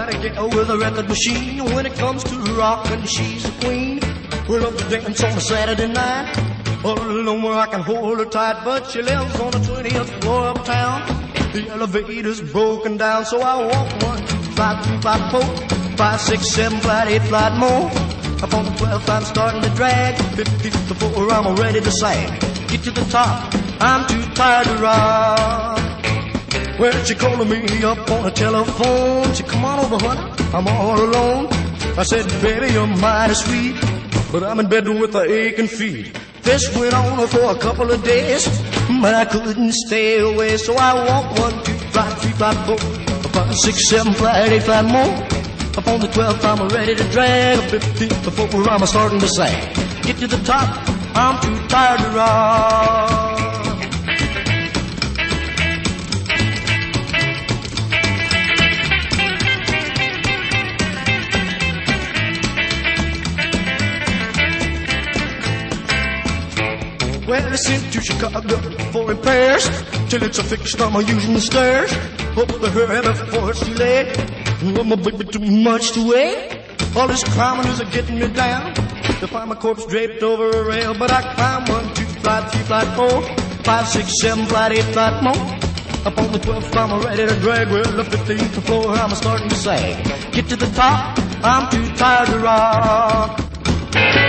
Nobody get with a record machine. When it comes to rockin', she's the queen. We love to dance on a Saturday night. All alone where I can hold her tight, but she lives on the 20th floor of town. The elevator's broken down, so I walk 1, 2, 5, 3, 5, 4, 5, 6, 7, flight, 8 flight more. Up on the 12th, I'm starting to drag. 15th before I'm ready to sag. Get to the top, I'm too tired to rock. Well, she calling me up on the telephone. She come on over, honey, I'm all alone. I said, baby, you're mighty sweet, but I'm in bed with a aching feet. This went on for a couple of days, but I couldn't stay away. So I walked 1, 2, 5, 3, 5, 4, 5, 6, 7, flight, 8 flight more. Up on the 12th, I'm ready to drag. 15th before I'm starting to sag. Get to the top, I'm too tired to rock. Well, I sent to Chicago for repairs, till it's a fixed, I'm using the stairs. Up the her before it's too late. Oh, my baby, too much to wait. All this climbing is getting me down. To find my corpse draped over a rail, but I climb 1, 2, flight, 3, flight, 4, 5, 6, 7, flight, 8 flight more. Up on the 12th, I'm ready to drag. Well, the 15th floor, I'm starting to sag. Get to the top, I'm too tired to rock.